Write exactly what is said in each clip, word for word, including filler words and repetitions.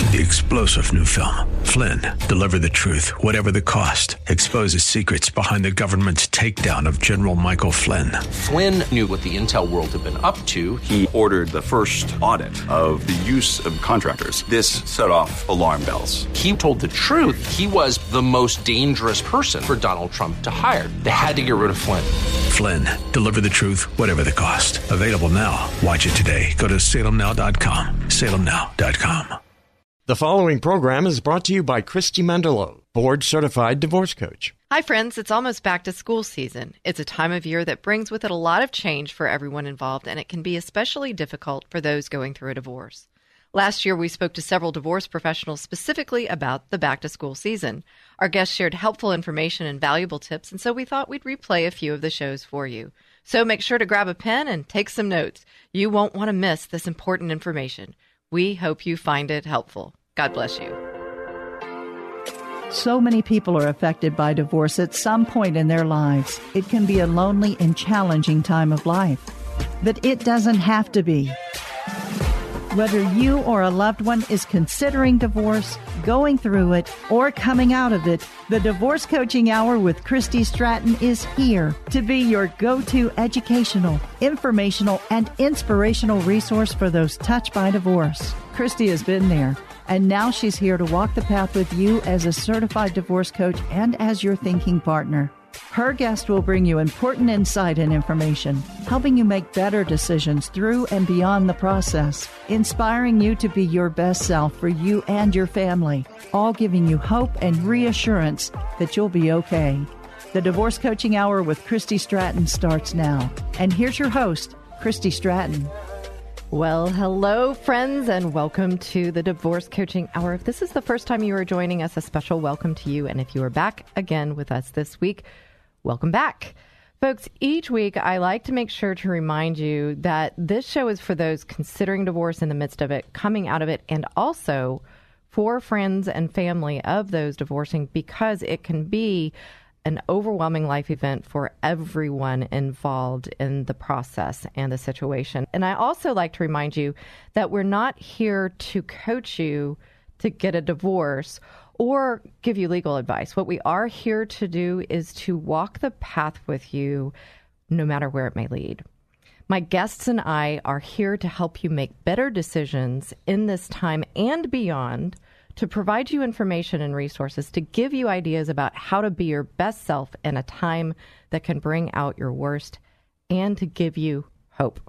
The explosive new film, Flynn, deliver the truth, whatever the cost, exposes secrets behind the government's takedown of General Michael Flynn. Flynn knew what the intel world had been up to. He ordered the first audit of the use of contractors. This set off alarm bells. He told the truth. He was the most dangerous person for Donald Trump to hire. They had to get rid of Flynn. Flynn, deliver the truth, whatever the cost. Available now. Watch it today. Go to salem now dot com. salem now dot com. The following program is brought to you by Christy Mendelow, board-certified divorce coach. Hi, friends. It's almost back to school season. It's a time of year that brings with it a lot of change for everyone involved, and it can be especially difficult for those going through a divorce. Last year, we spoke to several divorce professionals specifically about the back-to-school season. Our guests shared helpful information and valuable tips, and so we thought we'd replay a few of the shows for you. So make sure to grab a pen and take some notes. You won't want to miss this important information. We hope you find it helpful. God bless you. So many people are affected by divorce at some point in their lives. It can be a lonely and challenging time of life, but it doesn't have to be. Whether you or a loved one is considering divorce, going through it, or coming out of it, the Divorce Coaching Hour with Christy Stratton is here to be your go-to educational, informational, and inspirational resource for those touched by divorce. Christy has been there, and now she's here to walk the path with you as a certified divorce coach and as your thinking partner. Her guest will bring you important insight and information, helping you make better decisions through and beyond the process, inspiring you to be your best self for you and your family, all giving you hope and reassurance that you'll be okay. The Divorce Coaching Hour with Christy Stratton starts now. And here's your host, Christy Stratton. Well, hello, friends, and welcome to the Divorce Coaching Hour. If this is the first time you are joining us, a special welcome to you. And if you are back again with us this week, welcome back. Folks, each week I like to make sure to remind you that this show is for those considering divorce in the midst of it, coming out of it, and also for friends and family of those divorcing, because it can be an overwhelming life event for everyone involved in the process and the situation. And I also like to remind you that we're not here to coach you to get a divorce or give you legal advice. What we are here to do is to walk the path with you, no matter where it may lead. My guests and I are here to help you make better decisions in this time and beyond, to provide you information and resources, to give you ideas about how to be your best self in a time that can bring out your worst, and to give you hope.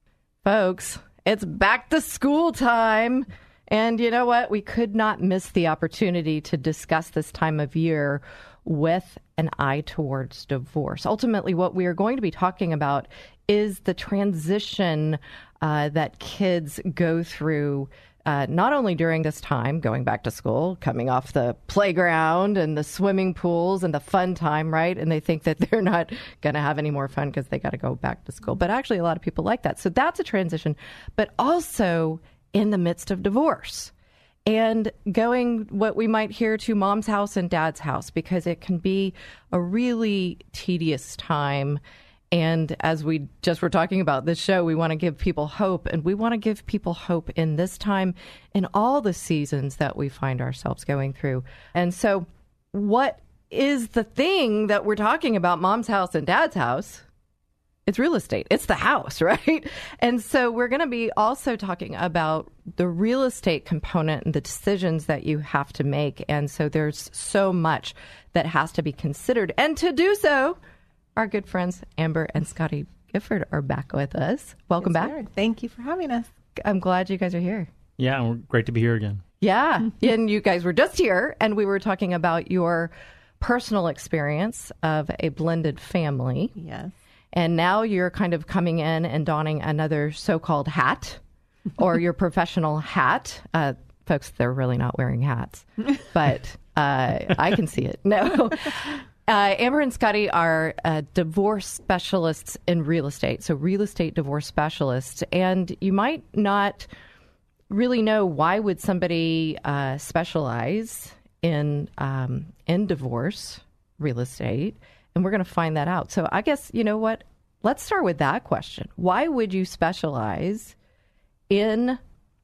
Folks, it's back to school time. And you know what? We could not miss the opportunity to discuss this time of year with an eye towards divorce. Ultimately, what we are going to be talking about is the transition uh, that kids go through, uh, not only during this time, going back to school, coming off the playground and the swimming pools and the fun time, right? And they think that they're not going to have any more fun because they got to go back to school. But actually, a lot of people like that. So that's a transition. But also in the midst of divorce and going what we might hear to mom's house and dad's house, because it can be a really tedious time. And as we just were talking about this show, we want to give people hope, and we want to give people hope in this time, in all the seasons that we find ourselves going through. And so what is the thing that we're talking about, mom's house and dad's house? It's real estate. It's the house, right? And so we're going to be also talking about the real estate component and the decisions that you have to make. And so there's so much that has to be considered. And to do so, our good friends Amber and Scotty Gifford are back with us. Welcome yes, back. Sir. Thank you for having us. I'm glad you guys are here. Yeah, we're great to be here again. Yeah. And you guys were just here, and we were talking about your personal experience of a blended family. Yes. And now you're kind of coming in and donning another so-called hat, or your professional hat. Uh, folks, they're really not wearing hats, but uh, I can see it. No. Uh, Amber and Scotty are uh, divorce specialists in real estate, so real estate divorce specialists. And you might not really know, why would somebody uh, specialize in um, in divorce real estate? And we're going to find that out. So I guess, you know what? Let's start with that question. Why would you specialize in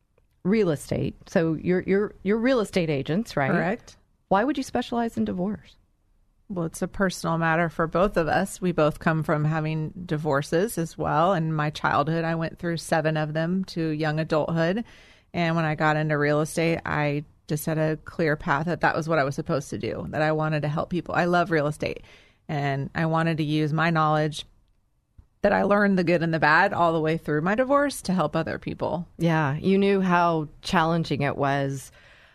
real estate. So you're you're you're real estate agents, right? Correct. Why would you specialize in divorce? Well, it's a personal matter for both of us. We both come from having divorces as well. In my childhood, I went through seven of them to young adulthood. And when I got into real estate, I just had a clear path that that was what I was supposed to do, that I wanted to help people. I love real estate, and I wanted to use my knowledge that I learned, the good and the bad, all the way through my divorce to help other people. Yeah, you knew how challenging it was.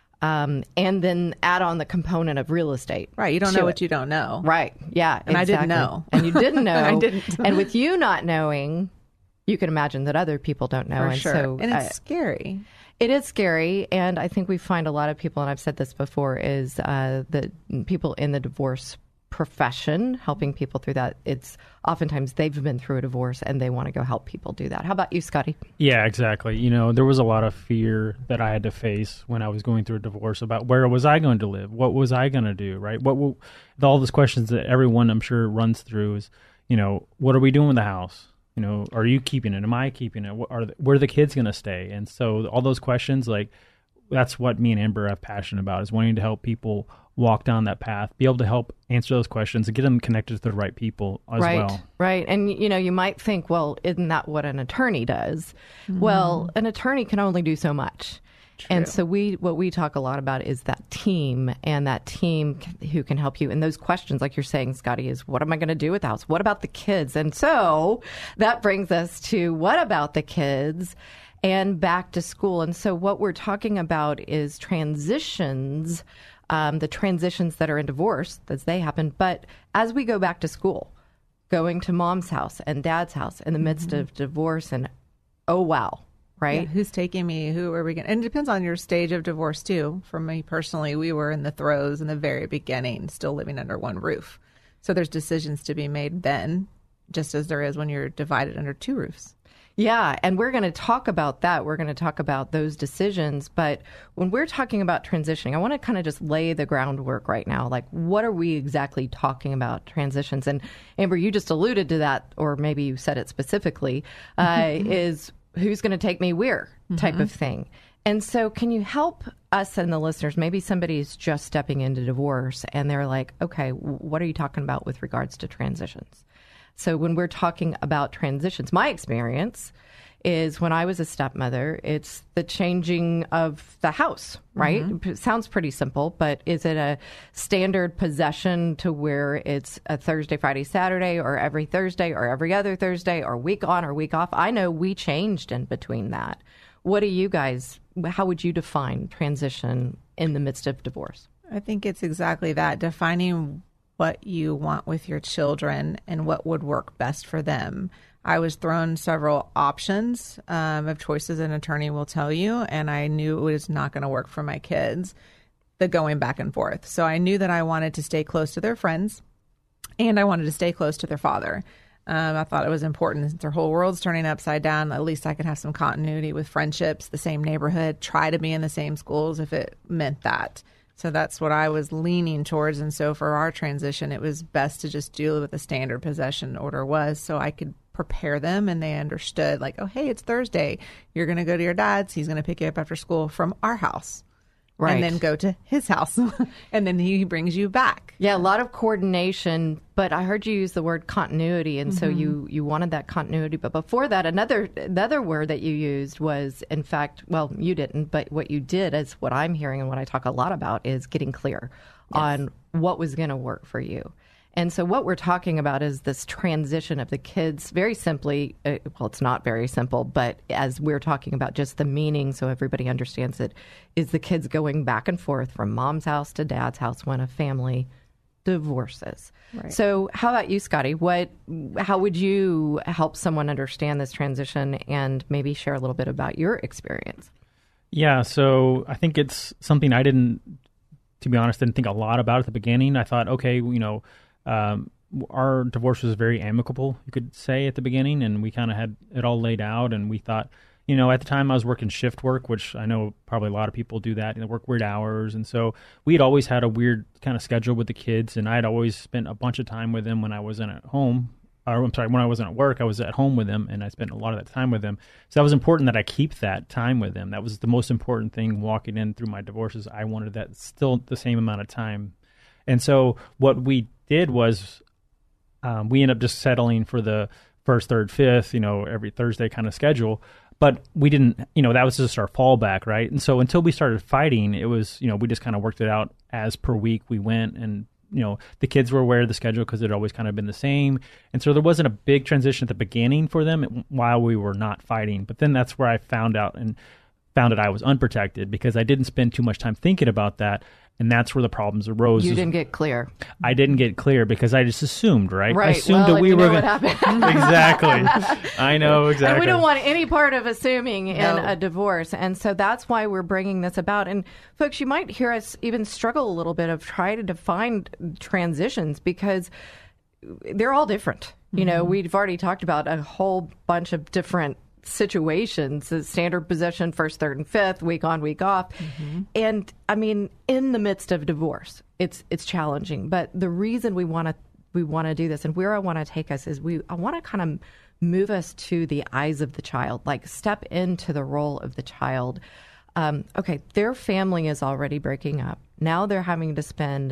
Um, and then add on the component of real estate. Right. You don't know what you don't know. Right. Yeah. And exactly. I didn't know. And you didn't know. I didn't. And with you not knowing, you can imagine that other people don't know. For and sure. So, and it's uh, scary. It is scary. And I think we find a lot of people, and I've said this before, is uh, that people in the divorce profession, helping people through that, it's oftentimes they've been through a divorce and they want to go help people do that. How about you, Scotty? Yeah, exactly. You know, there was a lot of fear that I had to face when I was going through a divorce about where was I going to live? What was I going to do, right? What will, all those questions that everyone, I'm sure, runs through is, you know, what are we doing with the house? You know, are you keeping it? Am I keeping it? What are the, where are the kids going to stay? And so all those questions, like, that's what me and Amber have passion about, is wanting to help people walk down that path, be able to help answer those questions and get them connected to the right people as right, well. Right. And, you know, you might think, well, isn't that what an attorney does? Mm-hmm. Well, an attorney can only do so much. True. And so we, what we talk a lot about is that team, and that team who can help you. And those questions, like you're saying, Scotty, is what am I going to do with the house? What about the kids? And so that brings us to what about the kids and back to school. And so what we're talking about is transitions, um, the transitions that are in divorce as they happen. But as we go back to school, going to mom's house and dad's house in the midst mm-hmm. of divorce, and oh, wow. Right. Yeah, who's taking me? Who are we going to? And it depends on your stage of divorce, too. For me personally, we were in the throes in the very beginning, still living under one roof. So there's decisions to be made then, just as there is when you're divided under two roofs. Yeah. And we're going to talk about that. We're going to talk about those decisions. But when we're talking about transitioning, I want to kind of just lay the groundwork right now. Like, what are we exactly talking about transitions? And Amber, you just alluded to that, or maybe you said it specifically, uh, is who's going to take me where type mm-hmm. of thing. And so can you help us and the listeners? Maybe somebody's just stepping into divorce and they're like, okay, what are you talking about with regards to transitions? So when we're talking about transitions, my experience is when I was a stepmother, it's the changing of the house, right? Mm-hmm. It sounds pretty simple, but is it a standard possession to where it's a Thursday, Friday, Saturday, or every Thursday, or every other Thursday, or week on or week off? I know we changed in between that. What do you guys, how would you define transition in the midst of divorce? I think it's exactly that, defining what you want with your children and what would work best for them. I was thrown several options um, of choices an attorney will tell you, and I knew it was not going to work for my kids, the going back and forth. So I knew that I wanted to stay close to their friends, and I wanted to stay close to their father. Um, I thought it was important, since their whole world's turning upside down, at least I could have some continuity with friendships, the same neighborhood, try to be in the same schools if it meant that. So that's what I was leaning towards. And so for our transition, it was best to just do what the standard possession order was, so I could prepare them and they understood, like, oh, hey, it's Thursday. You're going to go to your dad's. He's going to pick you up after school from our house. Right. And then go to his house. And then he brings you back. Yeah, a lot of coordination. But I heard you use the word continuity. And mm-hmm. so you, you wanted that continuity. But before that, another another word that you used was, in fact, well, you didn't. But what you did, is what I'm hearing and what I talk a lot about, is getting clear yes. on what was going to work for you. And so what we're talking about is this transition of the kids, very simply, uh, well, it's not very simple, but as we're talking about just the meaning so everybody understands it, is the kids going back and forth from mom's house to dad's house when a family divorces. Right. So how about you, Scotty? What, how would you help someone understand this transition and maybe share a little bit about your experience? Yeah, so I think it's something I didn't, to be honest, didn't think a lot about at the beginning. I thought, okay, you know, Um, our divorce was very amicable, you could say, at the beginning, and we kind of had it all laid out, and we thought, you know, at the time I was working shift work, which I know probably a lot of people do that, you know, work weird hours, and so we had always had a weird kind of schedule with the kids, and I had always spent a bunch of time with them when I wasn't at home, or I'm sorry, when I wasn't at work, I was at home with them, and I spent a lot of that time with them. So that was important that I keep that time with them. That was the most important thing walking in through my divorces. I wanted that still the same amount of time. And so what we did was um, we ended up just settling for the first, third, fifth, you know, every Thursday kind of schedule. But we didn't, you know, that was just our fallback, right? And so until we started fighting, it was, you know, we just kind of worked it out as per week we went. And, you know, the kids were aware of the schedule because it had always kind of been the same. And so there wasn't a big transition at the beginning for them while we were not fighting. But then that's where I found out and found that I was unprotected because I didn't spend too much time thinking about that. And that's where the problems arose. You didn't get clear. I didn't get clear because I just assumed, right? Right. I assumed well, that we you were going to exactly. I know exactly. And we don't want any part of assuming in No. a divorce, and so that's why we're bringing this about. And folks, you might hear us even struggle a little bit of trying to find transitions because they're all different. You know, Mm-hmm. we've already talked about a whole bunch of different situations, the standard possession, first, third, and fifth, week on, week off. Mm-hmm. And I mean, in the midst of divorce, it's it's challenging. But the reason we want to we want to do this and where I want to take us is we I want to kind of move us to the eyes of the child, like step into the role of the child. Um, okay, their family is already breaking up. Now they're having to spend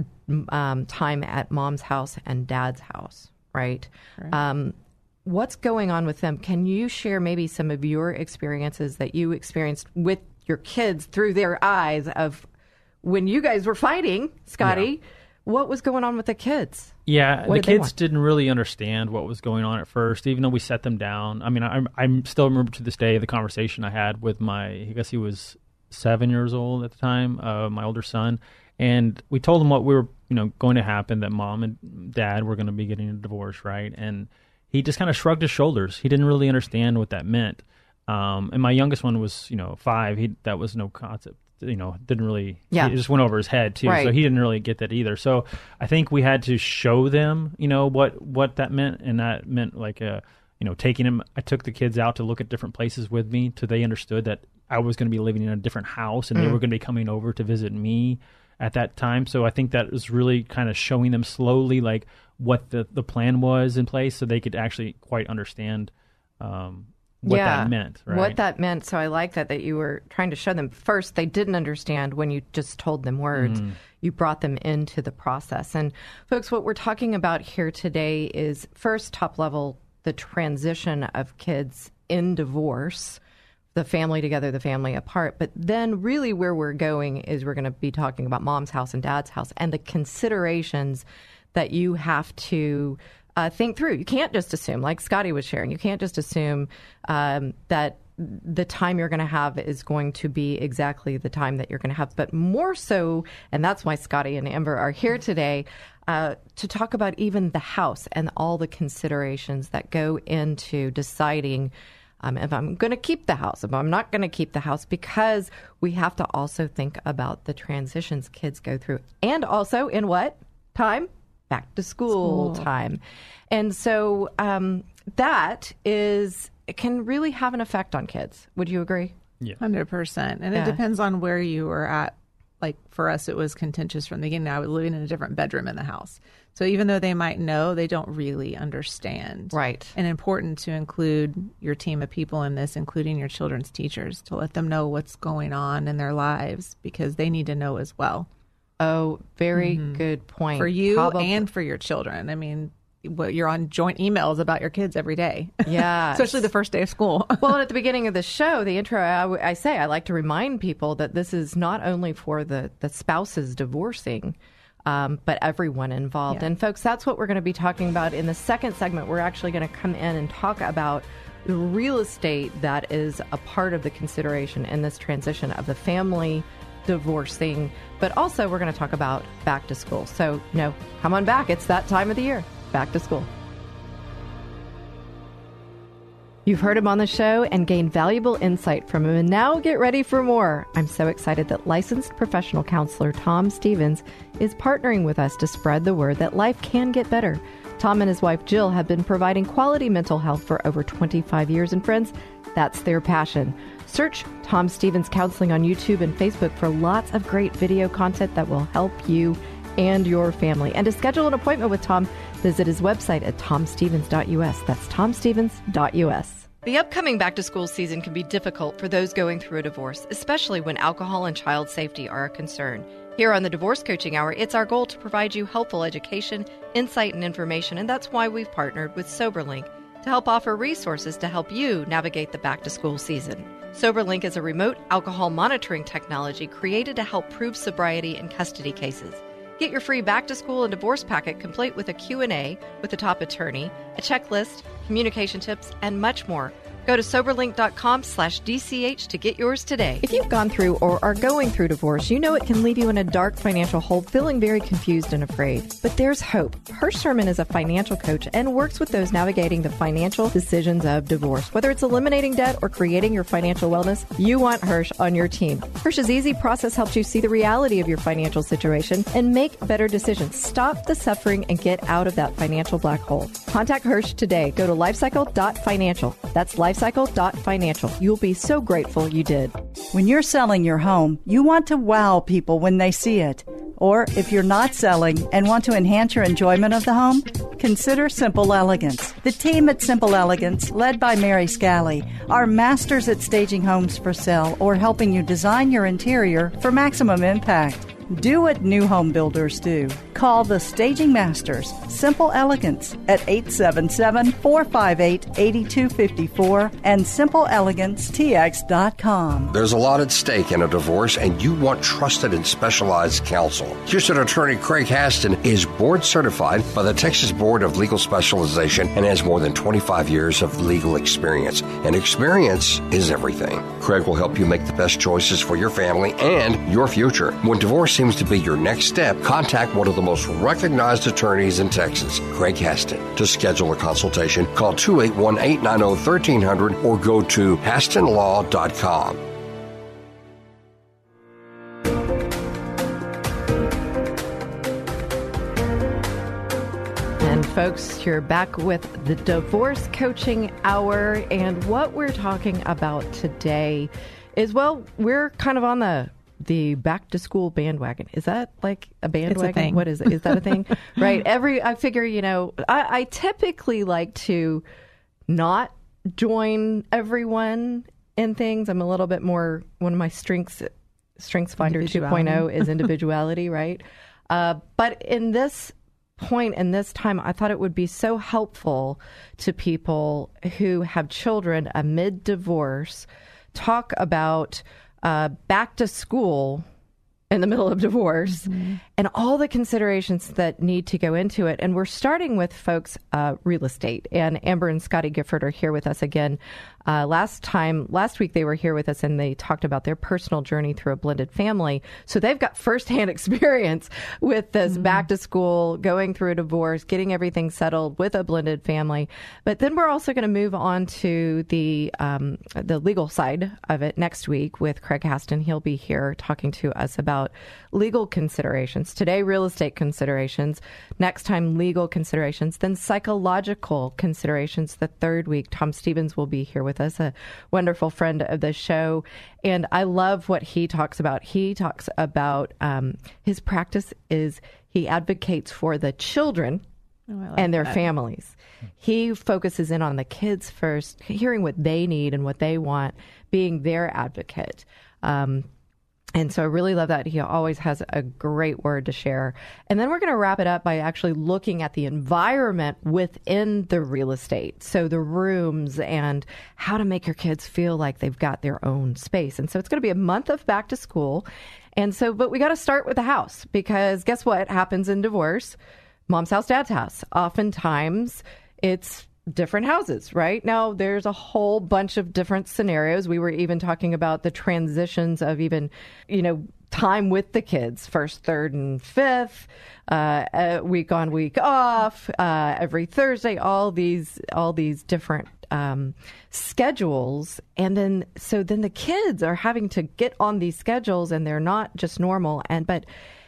um, time at mom's house and dad's house, right? right. Um, what's going on with them? Can you share maybe some of your experiences that you experienced with your kids through their eyes of when you guys were fighting, Scotty? Yeah. What was going on with the kids? Yeah, what the did kids didn't really understand what was going on at first, even though we set them down. I mean, I I still remember to this day the conversation I had with my, I guess he was seven years old at the time, uh, my older son. And we told him what we were, you know, going to happen, that mom and dad were going to be getting a divorce, right? And he just kind of shrugged his shoulders. He didn't really understand what that meant. Um, and my youngest one was, you know, five. He that was no concept. You know, didn't really, yeah. it just went over his head too. Right. So he didn't really get that either. So I think we had to show them, you know, what, what that meant. And that meant like, uh, you know, taking him, I took the kids out to look at different places with me till they understood that I was going to be living in a different house and mm. they were going to be coming over to visit me at that time. So I think that was really kind of showing them slowly, like what the, the plan was in place so they could actually quite understand, um, what yeah, that meant, right? What that meant. So I like that, that you were trying to show them. First, they didn't understand when you just told them words. Mm. You brought them into the process. And folks, what we're talking about here today is first, top level, the transition of kids in divorce, the family together, the family apart. But then really where we're going is we're going to be talking about mom's house and dad's house and the considerations that you have to Uh, think through. You can't just assume, like Scotty was sharing, you can't just assume um, that the time you're going to have is going to be exactly the time that you're going to have, but more so, and that's why Scotty and Amber are here today, uh, to talk about even the house and all the considerations that go into deciding um, if I'm going to keep the house, if I'm not going to keep the house, because we have to also think about the transitions kids go through. And also in what time? Back to school, school. time. And so um, that is, it can really have an effect on kids. Would you agree? Yeah. one hundred percent. And yeah. it depends on where you were at. Like for us, it was contentious from the beginning. I was living in a different bedroom in the house. So even though they might know, they don't really understand. Right. And important to include your team of people in this, including your children's teachers, to let them know what's going on in their lives because they need to know as well. Oh, very mm-hmm. good point. For you Probably. And for your children. I mean, what, you're on joint emails about your kids every day. Yeah. Especially the first day of school. Well, at the beginning of the show, the intro, I, I say, I like to remind people that this is not only for the, the spouses divorcing, um, but everyone involved. Yeah. And folks, that's what we're going to be talking about. In the second segment, we're actually going to come in and talk about the real estate that is a part of the consideration in this transition of the family divorcing, but also we're going to talk about back to school. So, no, come on back. It's that time of the year. Back to school. You've heard him on the show and gained valuable insight from him, and now get ready for more. I'm so excited that licensed professional counselor Tom Stevens is partnering with us to spread the word that life can get better. Tom and his wife Jill have been providing quality mental health for over twenty-five years, and friends, that's their passion. Search Tom Stevens Counseling on YouTube and Facebook for lots of great video content that will help you and your family. And to schedule an appointment with Tom, visit his website at tom stevens dot u s. That's tom stevens dot u s. The upcoming back-to-school season can be difficult for those going through a divorce, especially when alcohol and child safety are a concern. Here on the Divorce Coaching Hour, it's our goal to provide you helpful education, insight, and information, and that's why we've partnered with SoberLink to help offer resources to help you navigate the back-to-school season. SoberLink is a remote alcohol monitoring technology created to help prove sobriety in custody cases. Get your free back-to-school and divorce packet complete with a Q and A with the top attorney, a checklist, communication tips, and much more. Go to soberlink.com slash DCH to get yours today. If you've gone through or are going through divorce, you know it can leave you in a dark financial hole, feeling very confused and afraid. But there's hope. Hirsch Sherman is a financial coach and works with those navigating the financial decisions of divorce. Whether it's eliminating debt or creating your financial wellness, you want Hirsch on your team. Hirsch's easy process helps you see the reality of your financial situation and make better decisions. Stop the suffering and get out of that financial black hole. Contact Hirsch today. Go to lifecycle dot financial. That's lifecycle dot financial. You'll be so grateful you did. When you're selling your home, you want to wow people when they see it. Or if you're not selling and want to enhance your enjoyment of the home, consider Simple Elegance. The team at Simple Elegance, led by Mary Scally, are masters at staging homes for sale or helping you design your interior for maximum impact. Do what new home builders do. Call the Staging Masters, Simple Elegance, at eight seven seven, four five eight, eight two five four and simple elegance t x dot com. There's a lot at stake in a divorce, and you want trusted and specialized counsel. Houston attorney Craig Haston is board certified by the Texas Board of Legal Specialization and has more than twenty-five years of legal experience. And experience is everything. Craig will help you make the best choices for your family and your future. When divorce seems to be your next step, contact one of the most recognized attorneys in Texas, Craig Haston. To schedule a consultation, call two eight one, eight nine zero, one three zero zero or go to haston law dot com. And folks, you're back with the Divorce Coaching Hour, and what we're talking about today is, well, we're kind of on the the back to school bandwagon. Is that like a bandwagon? It's a thing. What is it? Is that a thing? Right. Every, I figure, you know, I, I typically like to not join everyone in things. I'm a little bit more, one of my strengths, Strengths Finder two point oh is individuality, right? Uh, but in this point, in this time, I thought it would be so helpful to people who have children amid divorce, talk about Uh, back to school in the middle of divorce, mm-hmm. and all the considerations that need to go into it. And we're starting with, folks, uh, real estate. And Amber and Scotty Gifford are here with us again. Uh, last time, last week, they were here with us and they talked about their personal journey through a blended family. So they've got firsthand experience with this mm-hmm. back to school, going through a divorce, getting everything settled with a blended family. But then we're also going to move on to the um, the legal side of it next week with Craig Haston. He'll be here talking to us about legal considerations. Today, real estate considerations. Next time, legal considerations. Then psychological considerations. The third week, Tom Stevens will be here with us, a wonderful friend of the show. And I love what he talks about. He talks about um, his practice is he advocates for the children oh, like and their that. families. He focuses in on the kids first, hearing what they need and what they want, being their advocate. Um, And so I really love that. He always has a great word to share. And then we're going to wrap it up by actually looking at the environment within the real estate. So the rooms and how to make your kids feel like they've got their own space. And so it's going to be a month of back to school. And so, but we got to start with the house, because guess what happens in divorce? Mom's house, dad's house. Oftentimes it's different houses, right? Now, there's a whole bunch of different scenarios. We were even talking about the transitions of even, you know, time with the kids, first, third, and fifth, uh, uh, week on, week off, uh, every Thursday, all these, all these different um, schedules. And then, so then the kids are having to get on these schedules, and they're not just normal. And, but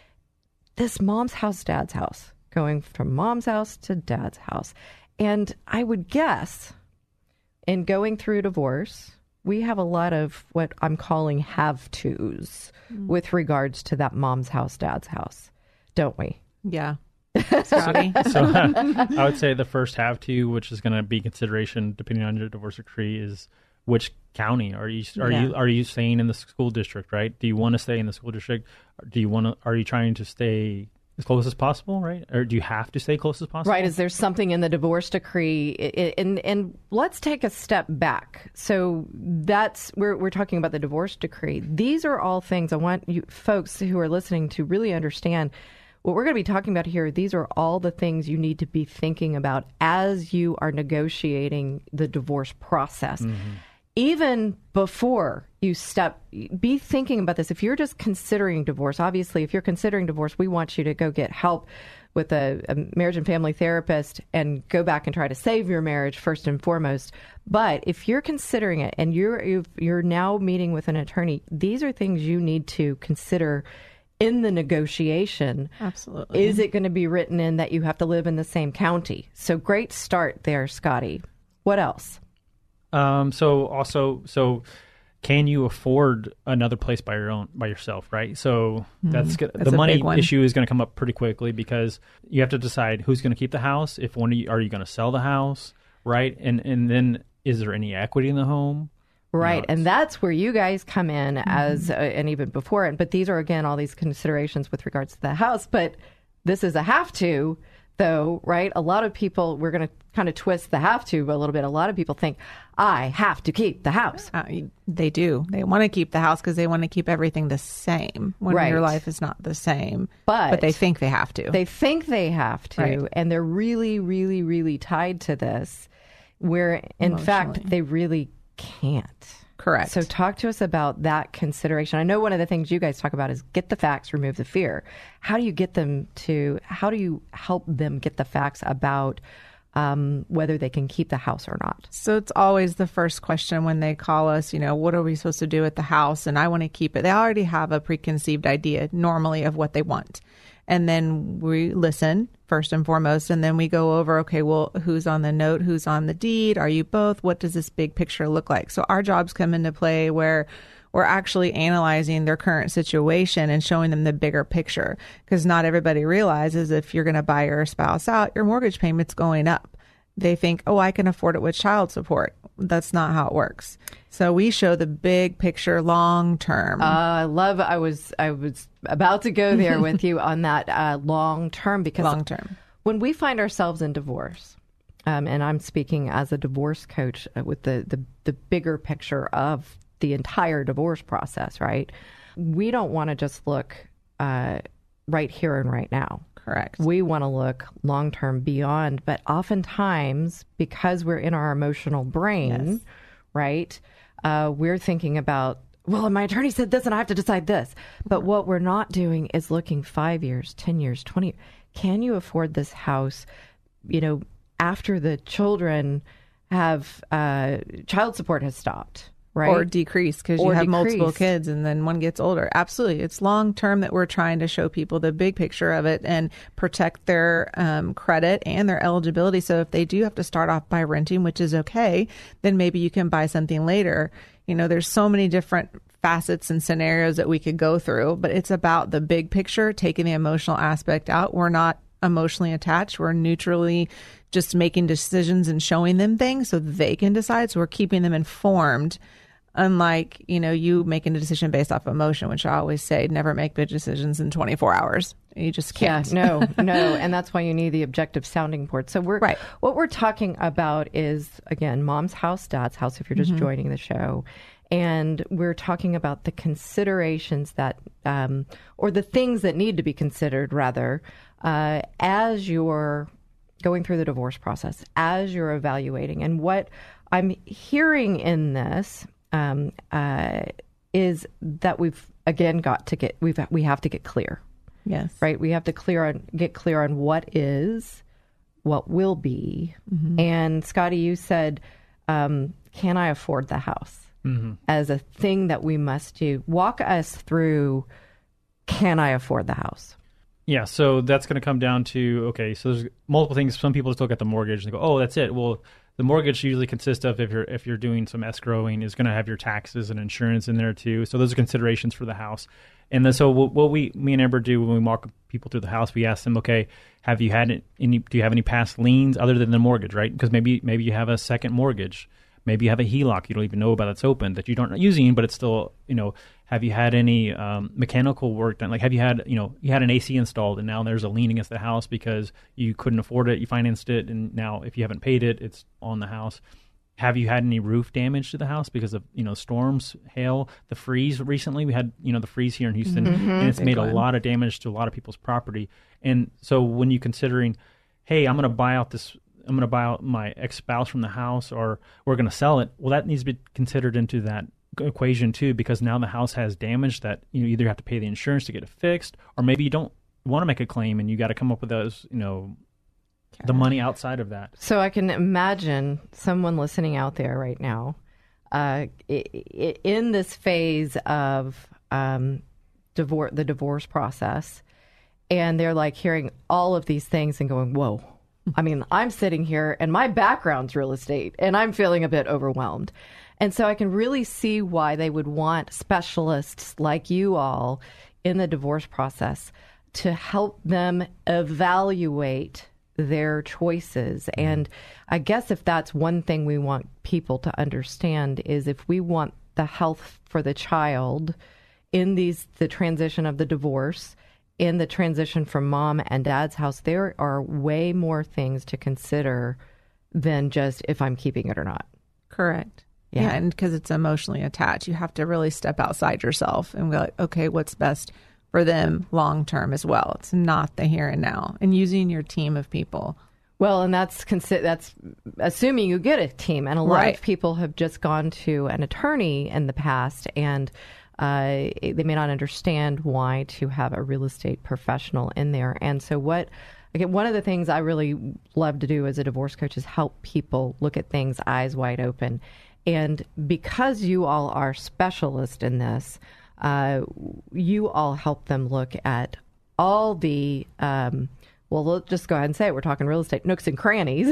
this mom's house, dad's house, going from mom's house to dad's house. And I would guess in going through divorce, we have a lot of what I'm calling have-tos mm. with regards to that mom's house, dad's house, don't we? Yeah. Scotty. So uh, I would say the first have to, which is going to be consideration depending on your divorce decree, is which county are you are Yeah. you are you staying in the school district, right? Do you want to stay in the school district? Do you want to? Are you trying to stay as close as possible, right? Or do you have to stay close as possible? Right. Is there something in the divorce decree? I- I- And and let's take a step back. So that's we're we're talking about the divorce decree. These are all things I want you folks who are listening to really understand. What we're going to be talking about here, these are all the things you need to be thinking about as you are negotiating the divorce process. Mm-hmm. Even before you step, be thinking about this. If you're just considering divorce, obviously, if you're considering divorce, we want you to go get help with a, a marriage and family therapist and go back and try to save your marriage first and foremost. But if you're considering it and you're you've, you're now meeting with an attorney, these are things you need to consider in the negotiation. Absolutely. Is it going to be written in that you have to live in the same county? So great start there, Scotty. What else? Um, so also, so can you afford another place by your own, by yourself, right? So that's, That's the a money big one. issue is going to come up pretty quickly because you have to decide who's going to keep the house. If one of you, are you going to sell the house, right? And and then is there any equity in the home? Right. No, and that's where you guys come in as, uh, and even before it. But these are, again, all these considerations with regards to the house. But this is a have to, though, right? A lot of people, we're going to kind of twist the have to a little bit. A lot of people think, I have to keep the house. Uh, they do. They want to keep the house because they want to keep everything the same when Right. your life is not the same. But, but they think they have to. They think they have to. Right. And they're really, really, really tied to this, where, in fact, Emotionally. they really can't. Correct. So talk to us about that consideration. I know one of the things you guys talk about is get the facts, remove the fear. How do you get them to, how do you help them get the facts about um, whether they can keep the house or not? So it's always the first question when they call us, you know, what are we supposed to do with the house? And I want to keep it. They already have a preconceived idea normally of what they want. And then we listen first and foremost, and then we go over, okay, well, who's on the note? Who's on the deed? Are you both? What does this big picture look like? So our jobs come into play where we're actually analyzing their current situation and showing them the bigger picture, because not everybody realizes if you're going to buy your spouse out, your mortgage payment's going up. They think, oh, I can afford it with child support. That's not how it works. So we show the big picture long term. Uh, I love, I was, I was about to go there with you on that uh, long term, because Long term. when we find ourselves in divorce, um, and I'm speaking as a divorce coach uh, with the, the, the bigger picture of the entire divorce process, right? We don't want to just look uh, right here and right now. Correct. We want to look long term beyond, but oftentimes because we're in our emotional brain, Yes. right? Uh, we're thinking about, well, my attorney said this and I have to decide this. But what we're not doing is looking five years, ten years, twenty. Can you afford this house? You know, after the children have, uh, child support has stopped. Right. Or decrease because you Or have multiple decrease. kids and then one gets older. Absolutely. It's long term that we're trying to show people the big picture of it and protect their um, credit and their eligibility. So if they do have to start off by renting, which is okay, then maybe you can buy something later. You know, there's so many different facets and scenarios that we could go through, but it's about the big picture, taking the emotional aspect out. We're not emotionally attached. We're neutrally just making decisions and showing them things so they can decide. So we're keeping them informed. Unlike, you know, you making a decision based off emotion, which I always say, never make big decisions in twenty-four hours. You just can't. Yeah, no, no. And that's why you need the objective sounding board. So we're Right. what we're talking about is, again, mom's house, dad's house, if you're just Mm-hmm. joining the show. And we're talking about the considerations that, um, or the things that need to be considered, rather, uh, as you're going through the divorce process, as you're evaluating. And what I'm hearing in this um, uh, is that we've, again, got to get, we've, we have to get clear. Yes. Right. We have to clear on get clear on what is, what will be. Mm-hmm. And Scotty, you said, um, can I afford the house Mm-hmm. as a thing that we must do? Walk us through, can I afford the house? Yeah, so that's going to come down to, okay, so there's multiple things. Some people just look at the mortgage and go, oh, that's it. Well, the mortgage usually consists of, if you're if you're doing some escrowing, is going to have your taxes and insurance in there too. So those are considerations for the house. And then, so what we, me and Amber do when we walk people through the house, we ask them, okay, have you had any, do you have any past liens other than the mortgage, right? Because maybe, maybe you have a second mortgage. Maybe you have a H E L O C you don't even know about that's open that you don't using, but it's still, you know, have you had any um, mechanical work done? Like, have you had, you know, you had an A C installed and now there's a lien against the house because you couldn't afford it, you financed it, and now if you haven't paid it, it's on the house. Have you had any roof damage to the house because of, you know, storms, hail, the freeze recently? We had, you know, the freeze here in Houston, mm-hmm. and it's Good made one. a lot of damage to a lot of people's property. And so when you're considering, hey, I'm going to buy out this, I'm going to buy out my ex-spouse from the house, or we're going to sell it, well, that needs to be considered into that equation too, because now the house has damage that you either have to pay the insurance to get it fixed, or maybe you don't want to make a claim and you got to come up with those, you know, the money outside of that. So I can imagine someone listening out there right now uh, in this phase of um, divorce, the divorce process, and they're like hearing all of these things and going, whoa. I mean, I'm sitting here and my background's real estate and I'm feeling a bit overwhelmed. And so I can really see why they would want specialists like you all in the divorce process to help them evaluate their choices. And I guess if that's one thing we want people to understand is if we want the health for the child in these the transition of the divorce, in the transition from mom and dad's house, there are way more things to consider than just if I'm keeping it or not. Correct. Yeah, yeah and because it's emotionally attached, you have to really step outside yourself and be like, okay, what's best for them long term as well. It's not the here and now, and using your team of people. Well, and that's consi- that's assuming you get a team. And a lot right. of people have just gone to an attorney in the past, and uh, they may not understand why to have a real estate professional in there. And so what, again, one of the things I really love to do as a divorce coach is help people look at things eyes wide open. And because you all are specialists in this, Uh, you all help them look at all the, um, well, let's just go ahead and say it. We're talking real estate nooks and crannies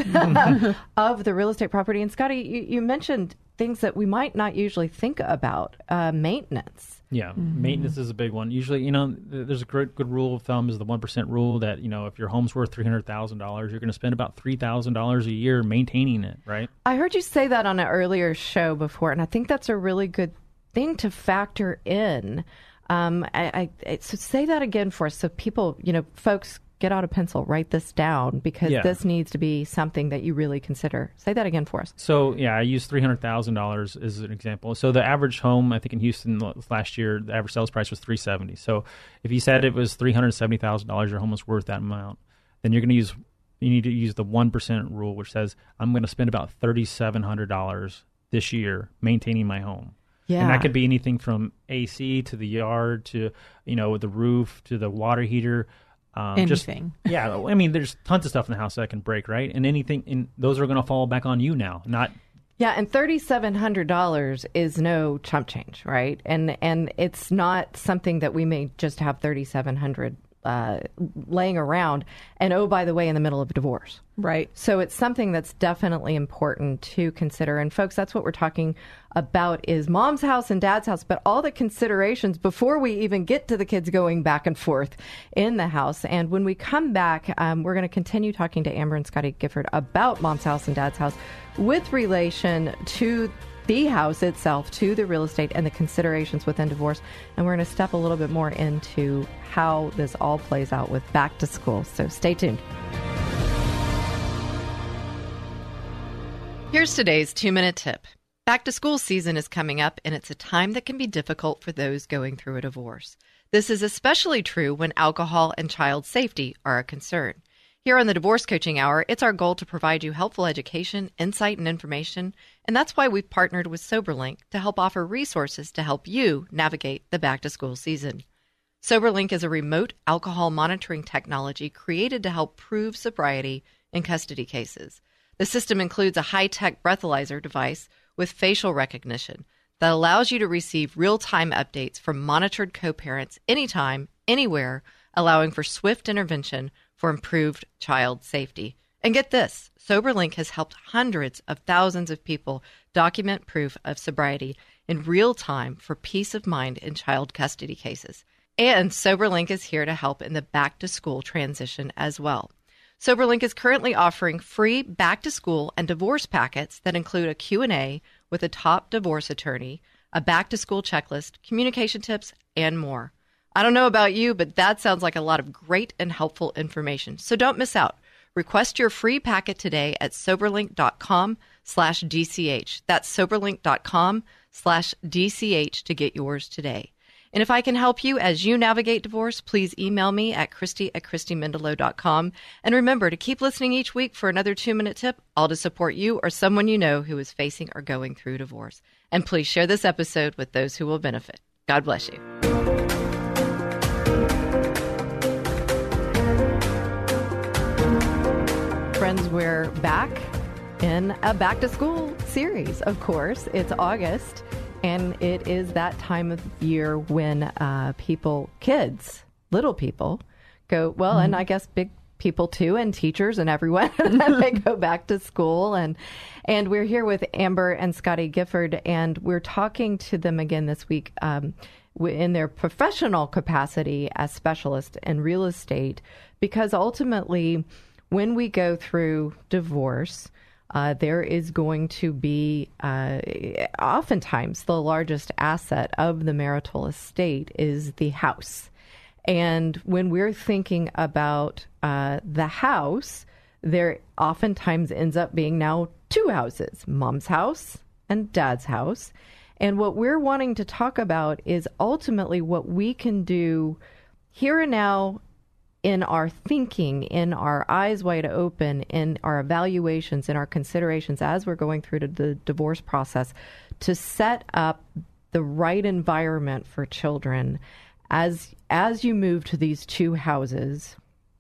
of the real estate property. And Scotty, you, you mentioned things that we might not usually think about, uh, maintenance. Yeah, mm-hmm. Maintenance is a big one. Usually, you know, there's a great good rule of thumb is the one percent rule that, you know, if your home's worth three hundred thousand dollars, you're going to spend about three thousand dollars a year maintaining it, right? I heard you say that on an earlier show before, and I think that's a really good thing to factor in. Um, I, I, so say that again for us, so people, you know, folks, get out a pencil, write this down, because yeah. this needs to be something that you really consider. Say that again for us. So yeah, I use three hundred thousand dollars as an example. So the average home, I think in Houston last year, the average sales price was three hundred seventy thousand dollars. So if you said it was three hundred seventy thousand dollars, your home was worth that amount, then you're going to use, you need to use the one percent rule, which says I'm going to spend about three thousand seven hundred dollars this year maintaining my home. Yeah. And that could be anything from A C to the yard to, you know, the roof to the water heater. Um, anything. Just, yeah. I mean, there's tons of stuff in the house that can break, right? And anything, and those are going to fall back on you now, not. Yeah, and three thousand seven hundred dollars is no chump change, right? And and it's not something that we may just have three thousand seven hundred dollars uh, laying around. And oh, by the way, in the middle of a divorce. Right. So it's something that's definitely important to consider. And folks, that's what we're talking about is mom's house and dad's house, but all the considerations before we even get to the kids going back and forth in the house. And when we come back, um, we're going to continue talking to Amber and Scotty Gifford about mom's house and dad's house with relation to the house itself, to the real estate and the considerations within divorce. And we're going to step a little bit more into how this all plays out with back to school. So stay tuned. Here's today's two-minute tip. Back to school season is coming up, and it's a time that can be difficult for those going through a divorce. This is especially true when alcohol and child safety are a concern. Here on the Divorce Coaching Hour, it's our goal to provide you helpful education, insight, and information, and that's why we've partnered with SoberLink to help offer resources to help you navigate the back-to-school season. SoberLink is a remote alcohol monitoring technology created to help prove sobriety in custody cases. The system includes a high-tech breathalyzer device with facial recognition that allows you to receive real-time updates from monitored co-parents anytime, anywhere, allowing for swift intervention for improved child safety. And get this, SoberLink has helped hundreds of thousands of people document proof of sobriety in real time for peace of mind in child custody cases. And SoberLink is here to help in the back-to-school transition as well. SoberLink is currently offering free back-to-school and divorce packets that include a Q and A with a top divorce attorney, a back-to-school checklist, communication tips, and more. I don't know about you, but that sounds like a lot of great and helpful information. So don't miss out. Request your free packet today at soberlink.com slash DCH. That's soberlink.com slash DCH to get yours today. And if I can help you as you navigate divorce, please email me at Christy at Christy Mendelow dot com. And remember to keep listening each week for another two-minute tip, all to support you or someone you know who is facing or going through divorce. And please share this episode with those who will benefit. God bless you. Friends, we're back in a back-to-school series, of course. It's August. And it is that time of year when uh, people, kids, little people, go, well, mm-hmm. and I guess big people too, and teachers and everyone, they go back to school. And and we're here with Amber and Scotty Gifford, and we're talking to them again this week um, in their professional capacity as specialists in real estate, because ultimately, when we go through divorce, Uh, there is going to be uh, oftentimes the largest asset of the marital estate is the house. And when we're thinking about uh, the house, there oftentimes ends up being now two houses, mom's house and dad's house. And what we're wanting to talk about is ultimately what we can do here and now in our thinking, in our eyes wide open, in our evaluations, in our considerations as we're going through the divorce process to set up the right environment for children as as you move to these two houses,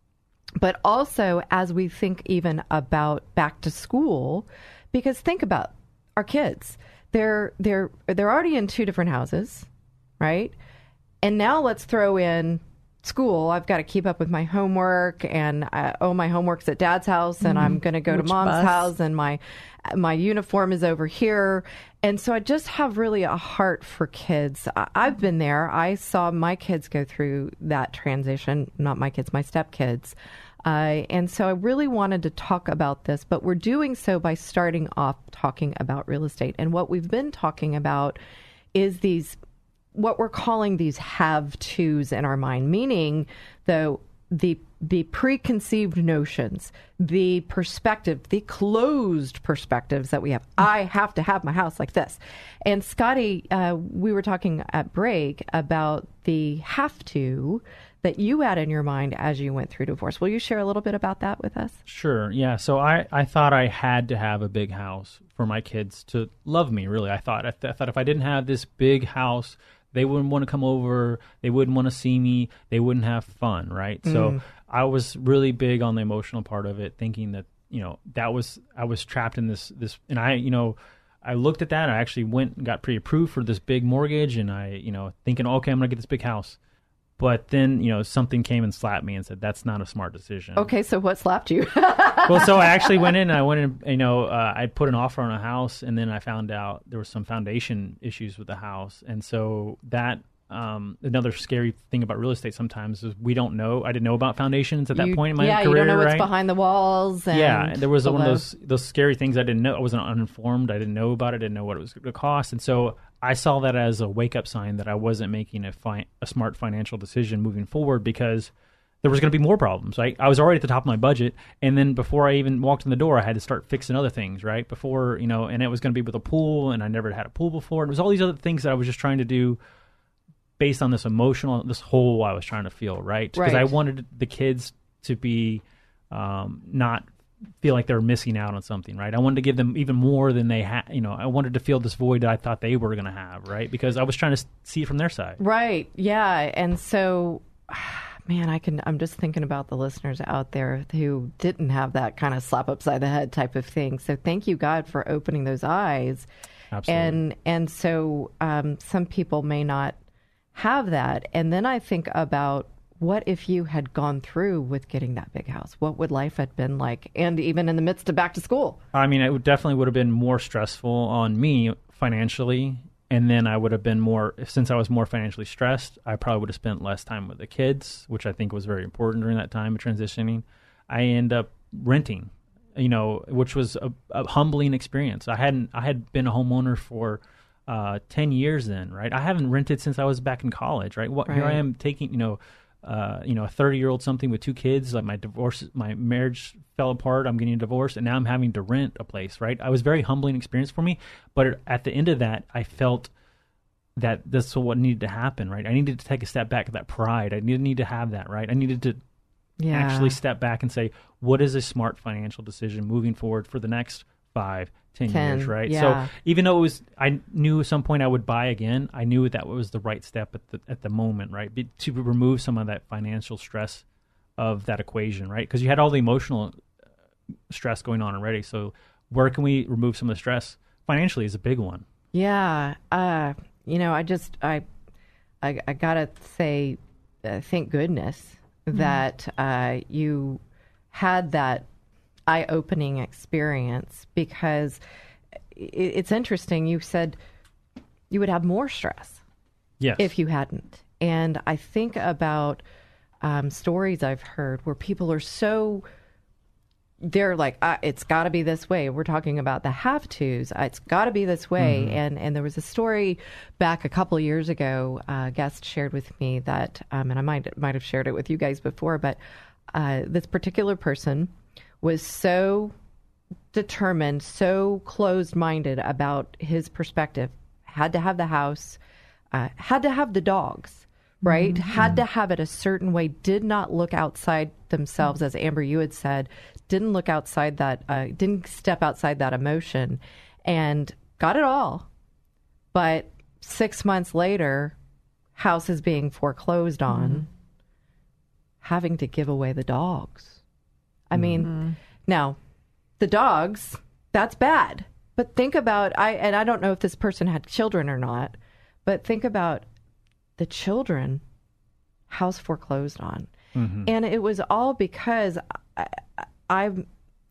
but also as we think even about back to school, because think about our kids. They're they're they're already in two different houses, right? And now let's throw in school. I've got to keep up with my homework, and uh, oh, my homework's at dad's house, and mm-hmm. I'm going to go Which to mom's bus? house, and my my uniform is over here. And so I just have really a heart for kids. I, I've been there. I saw my kids go through that transition. Not my kids, my stepkids. Uh, and so I really wanted to talk about this, but we're doing so by starting off talking about real estate. And what we've been talking about is these what we're calling these have-tos in our mind, meaning the the the preconceived notions, the perspective, the closed perspectives that we have. I have to have my house like this. And Scotty, uh, we were talking at break about the have-to that you had in your mind as you went through divorce. Will you share a little bit about that with us? Sure. Yeah. So I, I thought I had to have a big house for my kids to love me, really. I thought, I, th- I thought if I didn't have this big house, they wouldn't want to come over. They wouldn't want to see me. They wouldn't have fun, right? Mm. So I was really big on the emotional part of it, thinking that, you know, that was, I was trapped in this, this, and I, you know, I looked at that. And I actually went and got pre-approved for this big mortgage, and I, you know, thinking, okay, I'm going to get this big house. But then, you know, something came and slapped me and said, that's not a smart decision. Okay, so what slapped you? Well, so I actually went in and I went in, you know, uh, I put an offer on a house, and then I found out there was some foundation issues with the house. And so that, um, another scary thing about real estate sometimes is we don't know. I didn't know about foundations at that you, point in my yeah, career, you don't know what's right? behind the walls. And yeah, there was below. one of those those scary things I didn't know. I wasn't uninformed. I didn't know about it. I didn't know what it was going to cost. And so I saw that as a wake-up sign that I wasn't making a, fi- a smart financial decision moving forward, because there was going to be more problems, right? I was already at the top of my budget, and then before I even walked in the door, I had to start fixing other things, right? Before, you know, and it was going to be with a pool, and I never had a pool before. And it was all these other things that I was just trying to do based on this emotional, this hole I was trying to feel, right? Because right. I wanted the kids to be um, not feel like they were missing out on something, right? I wanted to give them even more than they had, you know, I wanted to fill this void that I thought they were going to have, right? Because I was trying to see it from their side. Right. Yeah. And so, man, I can, I'm just thinking about the listeners out there who didn't have that kind of slap upside the head type of thing. So thank you, God, for opening those eyes. Absolutely. And, and so um, some people may not have that. And then I think about, what if you had gone through with getting that big house? What would life have been like? And even in the midst of back to school? I mean, it would definitely would have been more stressful on me financially And then I would have been more, since I was more financially stressed, I probably would have spent less time with the kids, which I think was very important during that time of transitioning. I end up renting, you know, which was a, a humbling experience. I hadn't, I had been a homeowner for uh, ten years then, right? I haven't rented since I was back in college, right? What, right. Here I am taking, you know, uh, you know, a thirty-year-old something with two kids, like my divorce, my marriage fell apart, I'm getting a divorce, and now I'm having to rent a place, right? It was a very humbling experience for me, but at the end of that, I felt that that's what needed to happen, right? I needed to take a step back, that pride. I didn't need to have that, right? I needed to yeah. actually step back and say, what is a smart financial decision moving forward for the next five, ten, ten years, right? Yeah. So even though it was, I knew at some point I would buy again, I knew that was the right step at the at the moment, right? Be, to remove some of that financial stress of that equation, right? Because you had all the emotional stress going on already. So where can we remove some of the stress? Financially is a big one. Yeah. Uh, you know, I just, I, I, I gotta say, uh, thank goodness mm-hmm. that uh, you had that eye-opening experience, because it's interesting. You said you would have more stress yes. if you hadn't. And I think about um, stories I've heard where people are so, they're like, ah, it's got to be this way. We're talking about the have-tos. It's got to be this way. Mm-hmm. And and there was a story back a couple of years ago, uh, a guest shared with me that, um, and I might, might have shared it with you guys before, but uh, this particular person was so determined, so closed-minded about his perspective, had to have the house, uh, had to have the dogs, right? Mm-hmm. Had to have it a certain way, did not look outside themselves, as Amber, you had said, didn't look outside that, uh, didn't step outside that emotion, and got it all. But six months later, house is being foreclosed on, mm-hmm. having to give away the dogs. I mean, mm-hmm. now, the dogs, that's bad. But think about, I and I don't know if this person had children or not, but think about the children, house foreclosed on. Mm-hmm. And it was all because I, I, I'm,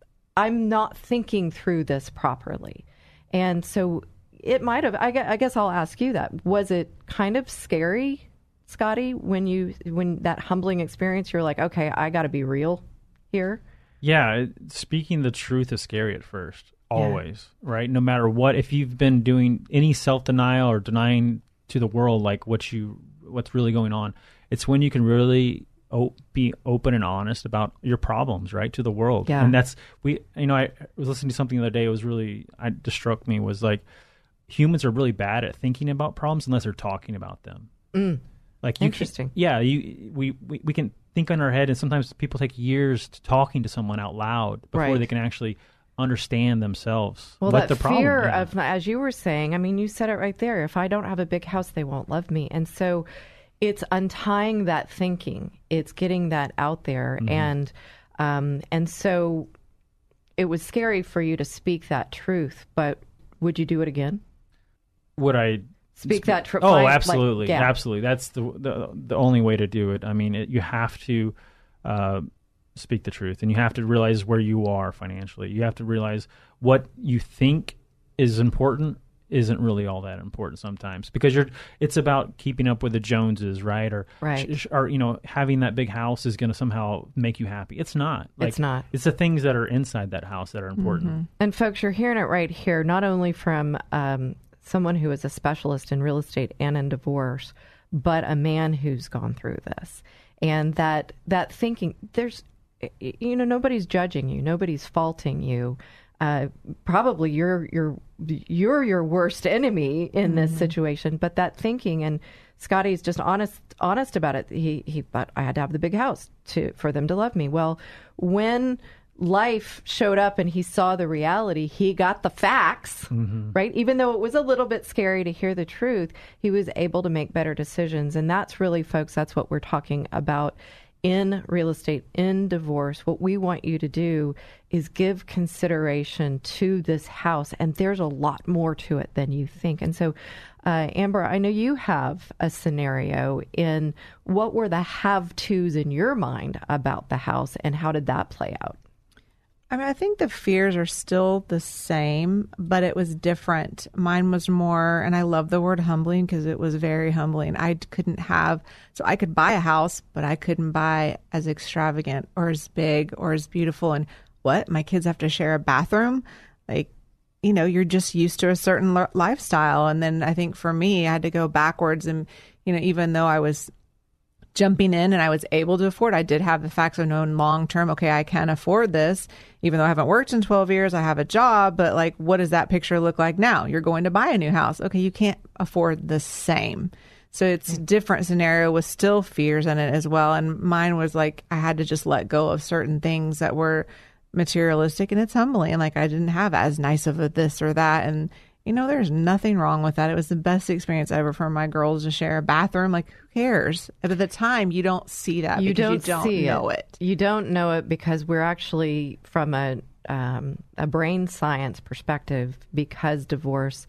I'm not thinking through this properly. And so it might have, I guess, I guess I'll ask you that. Was it kind of scary, Scotty, when you, when that humbling experience, you're like, okay, I got to be real here? Yeah, speaking the truth is scary at first, always, yeah. right? No matter what, if you've been doing any self-denial or denying to the world like what you, what's really going on, it's when you can really o- be open and honest about your problems, right, to the world. Yeah. And that's, we, you know, I was listening to something the other day, it was really, it just struck me, was like, humans are really bad at thinking about problems unless they're talking about them. Mm. Like you Interesting. Can, yeah, you, we, we, we can think on our head, and sometimes people take years to talking to someone out loud before right. they can actually understand themselves. Well, what that the problem, fear yeah. of, as you were saying, I mean, you said it right there. If I don't have a big house, they won't love me. And so it's untying that thinking. It's getting that out there. Mm-hmm. And, um, and so it was scary for you to speak that truth, but would you do it again? Would I... Speak that truth. Oh, absolutely, like, yeah. absolutely. That's the, the the only way to do it. I mean, it, you have to uh, speak the truth, and you have to realize where you are financially. You have to realize what you think is important isn't really all that important sometimes, because you're. It's about keeping up with the Joneses, right? Or right. sh- or you know, having that big house is going to somehow make you happy. It's not. Like, it's not. It's the things that are inside that house that are important. Mm-hmm. And folks, you're hearing it right here, not only from Um, someone who is a specialist in real estate and in divorce, but a man who's gone through this. And that that thinking, there's, you know, nobody's judging you, nobody's faulting you. Uh, probably you're you're you're your worst enemy in this mm-hmm. situation. But that thinking, and Scotty's just honest honest about it. He he thought I had to have the big house to for them to love me. Well, when life showed up and he saw the reality, he got the facts, mm-hmm. right? Even though it was a little bit scary to hear the truth, he was able to make better decisions. And that's really, folks, that's what we're talking about in real estate, in divorce. What we want you to do is give consideration to this house. And there's a lot more to it than you think. And so, uh, Amber, I know you have a scenario in what were the have-tos in your mind about the house, and how did that play out? I mean, I think the fears are still the same, but it was different. Mine was more, and I love the word humbling because it was very humbling. I couldn't have, so I could buy a house, but I couldn't buy as extravagant or as big or as beautiful. And what? My kids have to share a bathroom? Like, you know, you're just used to a certain l- lifestyle. And then I think for me, I had to go backwards. And, you know, even though I was jumping in and I was able to afford, I did have the facts of known long term. Okay, I can afford this, even though I haven't worked in twelve years, I have a job, but like, what does that picture look like now? You're going to buy a new house. Okay, you can't afford the same. So it's a different scenario with still fears in it as well. And mine was like, I had to just let go of certain things that were materialistic, and it's humbling. Like, I didn't have as nice of a this or that. And you know, there's nothing wrong with that. It was the best experience ever for my girls to share a bathroom. Like, who cares? At the time, you don't see that You because don't, you don't see know it. it. You don't know it because we're actually, from a um, a brain science perspective, because divorce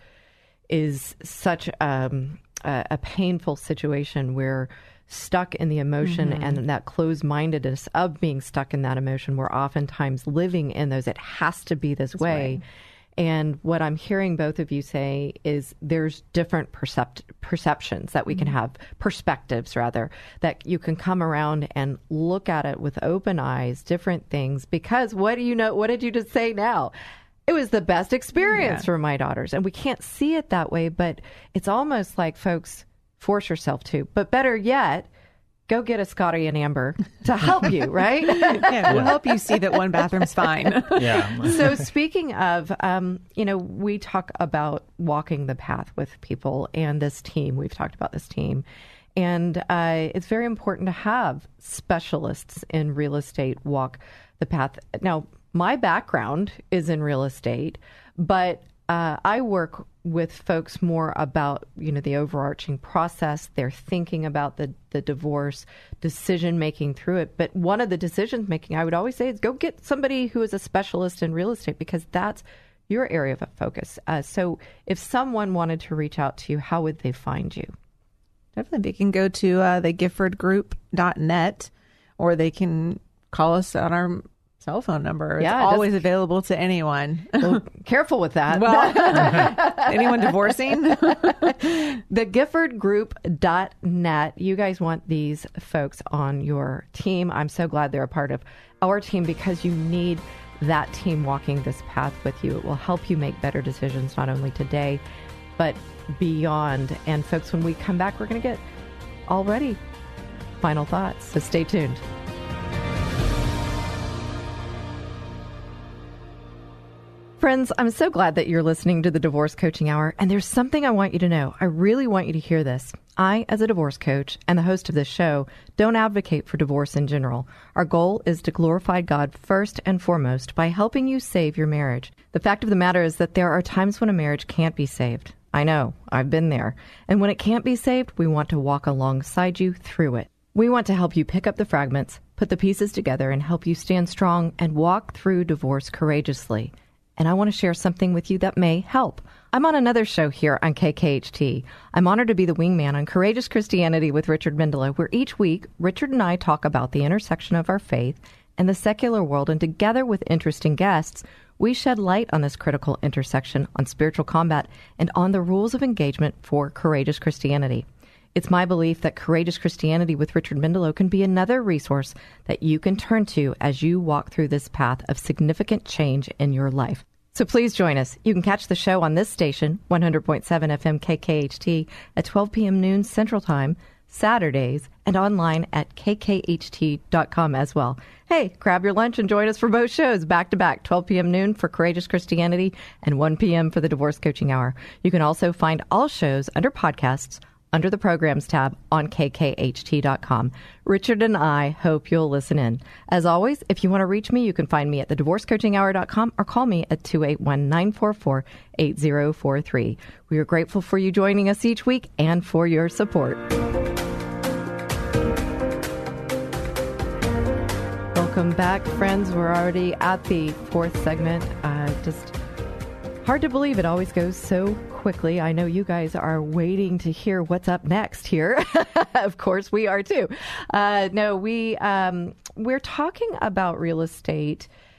is such um, a, a painful situation, we're stuck in the emotion, Mm-hmm. and that closed-mindedness of being stuck in that emotion. We're oftentimes living in those. It has to be this That's way. right. And what I'm hearing both of you say is there's different percept- perceptions that we can have, perspectives rather, that you can come around and look at it with open eyes, different things, because what do you know? What did you just say now? It was the best experience Yeah. for my daughters. And we can't see it that way, but it's almost like, folks, force yourself to. But better yet, go get a Scotty and Amber to help you, right? Yeah, we'll help you see that one bathroom's fine. Yeah. So speaking of, um, you know, we talk about walking the path with people and this team. We've talked about this team. And uh, it's very important to have specialists in real estate walk the path. Now, my background is in real estate, but uh, I work with folks more about, you know, the overarching process. They're thinking about the, the divorce, decision making through it. But one of the decisions making, I would always say, is go get somebody who is a specialist in real estate, because that's your area of focus. Uh, so if someone wanted to reach out to you, how would they find you? Definitely. They can go to uh, the gifford group dot net, or they can call us on our cell phone number. It's Yeah, it always available to anyone. Well, careful with that. Well, anyone divorcing? the gifford group dot net. You guys want these folks on your team. I'm so glad they're a part of our team, because you need that team walking this path with you. It will help you make better decisions, not only today, but beyond. And folks, when we come back, we're going to get already final thoughts. So stay tuned. Friends, I'm so glad that you're listening to the Divorce Coaching Hour, and there's something I want you to know. I really want you to hear this. I, as a divorce coach and the host of this show, don't advocate for divorce in general. Our goal is to glorify God first and foremost by helping you save your marriage. The fact of the matter is that there are times when a marriage can't be saved. I know, I've been there. And when it can't be saved, we want to walk alongside you through it. We want to help you pick up the fragments, put the pieces together, and help you stand strong and walk through divorce courageously. And I want to share something with you that may help. I'm on another show here on K K H T. I'm honored to be the wingman on Courageous Christianity with Richard Mendelow, where each week Richard and I talk about the intersection of our faith and the secular world, and together with interesting guests, we shed light on this critical intersection, on spiritual combat, and on the rules of engagement for Courageous Christianity. It's my belief that Courageous Christianity with Richard Mendelow can be another resource that you can turn to as you walk through this path of significant change in your life. So please join us. You can catch the show on this station, one hundred point seven F M K K H T, at twelve p.m. noon Central Time, Saturdays, and online at K K H T dot com as well. Hey, grab your lunch and join us for both shows, back to back, twelve p.m. noon for Courageous Christianity and one p.m. for the Divorce Coaching Hour. You can also find all shows under podcasts under the Programs tab on K K H T dot com. Richard and I hope you'll listen in. As always, if you want to reach me, you can find me at the divorce coaching hour dot com or call me at two eight one, nine four four, eight zero four three. We are grateful for you joining us each week and for your support. Welcome back, friends. We're already at the fourth segment. Uh, just hard to believe it always goes so quickly. I know you guys are waiting to hear what's up next here. Of course, we are too. Uh, no, we um, we're talking about real estate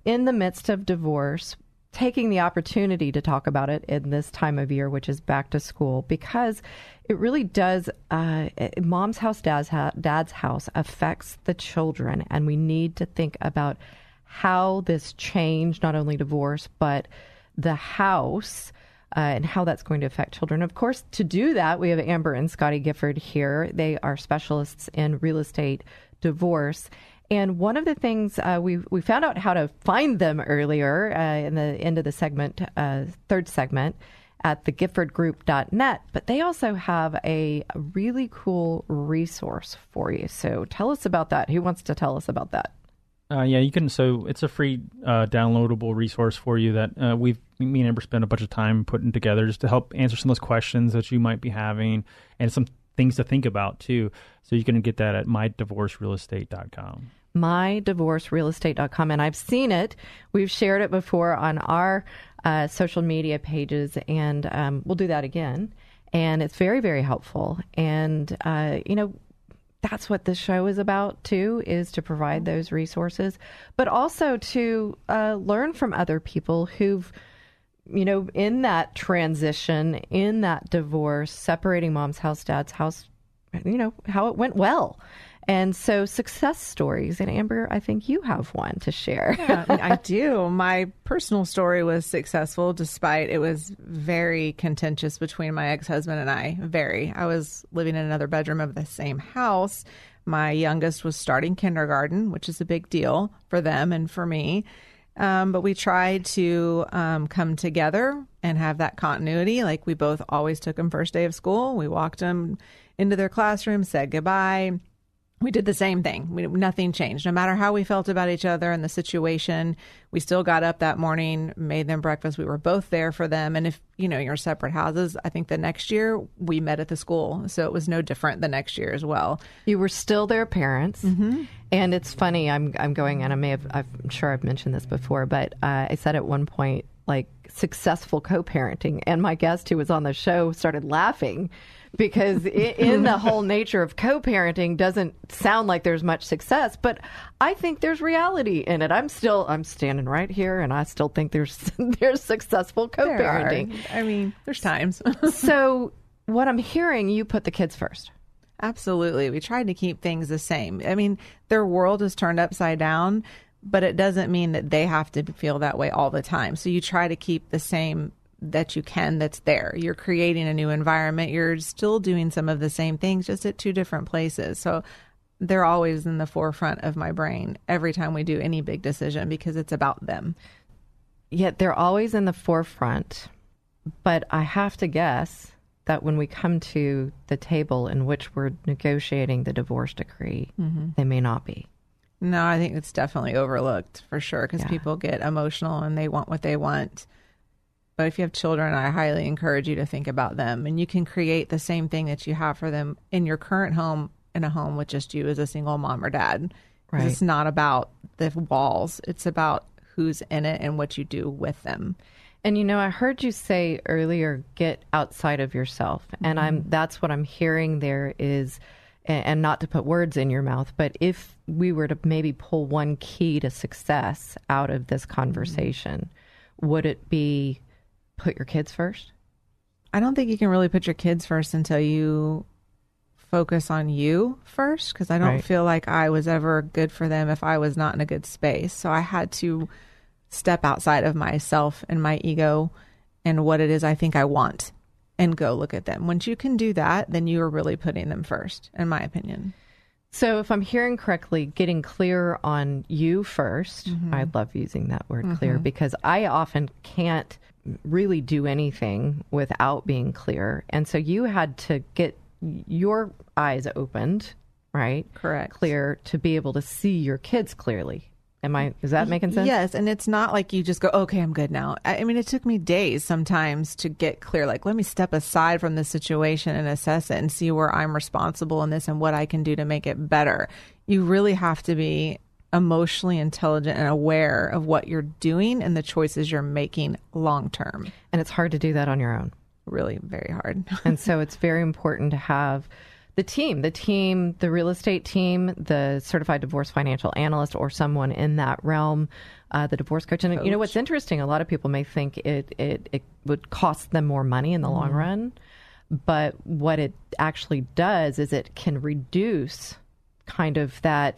in the midst of divorce, taking the opportunity to talk about it in this time of year, which is back to school, because it really does, uh, mom's house, dad's, ha- dad's house affects the children. And we need to think about how this changed, not only divorce, but the house uh, and how that's going to affect children. Of course, to do that, we have Amber and Scotty Gifford here. They are specialists in real estate divorce. And one of the things uh, we we found out how to find them earlier uh, in the end of the segment, uh, third segment, at the gifford group dot net. But they also have a really cool resource for you. So tell us about that. Who wants to tell us about that? Uh, yeah, you can. So it's a free uh, downloadable resource for you that uh, we've me and Amber spent a bunch of time putting together just to help answer some of those questions that you might be having, and some things to think about too. So you can get that at my divorce real estate dot com. my divorce real estate dot com. And I've seen it. We've shared it before on our uh, social media pages, and um, we'll do that again. And it's very, very helpful. And, uh, you know, that's what this show is about, too, is to provide those resources, but also to uh, learn from other people who've, you know, in that transition, in that divorce, separating mom's house, dad's house, you know, how it went well. And so success stories. And Amber, I think you have one to share. Yeah, I do. My personal story was successful, despite it was very contentious between my ex-husband and I. Very. I was living in another bedroom of the same house. My youngest was starting kindergarten, which is a big deal for them and for me. Um, but we tried to um, come together and have that continuity. Like, we both always took them first day of school. We walked them into their classroom, said goodbye. We did the same thing. We, nothing changed. No matter how we felt about each other and the situation, we still got up that morning, made them breakfast. We were both there for them. And if, you know, you're separate houses, I think the next year we met at the school. So it was no different the next year as well. You were still their parents. Mm-hmm. And it's funny, I'm I'm going, and I may have, I'm sure I've mentioned this before, but uh, I said at one point, like, successful co-parenting. And my guest who was on the show started laughing, because in the whole nature of co-parenting doesn't sound like there's much success, but I think there's reality in it. I'm still, I'm standing right here, and I still think there's there's successful co-parenting. There are. I mean, there's times. So what I'm hearing, you put the kids first. Absolutely. We tried to keep things the same. I mean, their world is turned upside down, but it doesn't mean that they have to feel that way all the time. So you try to keep the same that you can that's there. You're creating a new environment. You're still doing some of the same things, just at two different places. So they're always in the forefront of my brain every time we do any big decision, because it's about them. Yet they're always in the forefront. But I have to guess that when we come to the table in which we're negotiating the divorce decree, mm-hmm. they may not be. No, I think it's definitely overlooked for sure, because Yeah. people get emotional and they want what they want. But if you have children, I highly encourage you to think about them. And you can create the same thing that you have for them in your current home, in a home with just you as a single mom or dad. 'Cause Right. It's not about the walls. It's about who's in it and what you do with them. And, you know, I heard you say earlier, get outside of yourself. Mm-hmm. And I'm that's what I'm hearing there is, and not to put words in your mouth, but if we were to maybe pull one key to success out of this conversation, mm-hmm. would it be put your kids first? I don't think you can really put your kids first until you focus on you first, because I don't Right. feel like I was ever good for them if I was not in a good space. So I had to step outside of myself and my ego and what it is I think I want, and go look at them. Once you can do that, then you are really putting them first, in my opinion. So if I'm hearing correctly, getting clear on you first. Mm-hmm. I love using that word Mm-hmm. clear, because I often can't really do anything without being clear. And so you had to get your eyes opened, right? Correct. Clear, to be able to see your kids clearly. Am I, is that making sense? Yes, and it's not like you just go, okay, I'm good now. I, I mean, it took me days sometimes to get clear. Like, let me step aside from this situation and assess it and see where I'm responsible in this and what I can do to make it better. You really have to be emotionally intelligent and aware of what you're doing and the choices you're making long term. And it's hard to do that on your own. Really very hard. And so it's very important to have the team, the team, the real estate team, the certified divorce financial analyst, or someone in that realm, uh, the divorce coach. And coach. You know what's interesting? A lot of people may think it it, it would cost them more money in the mm-hmm. long run, but what it actually does is it can reduce kind of that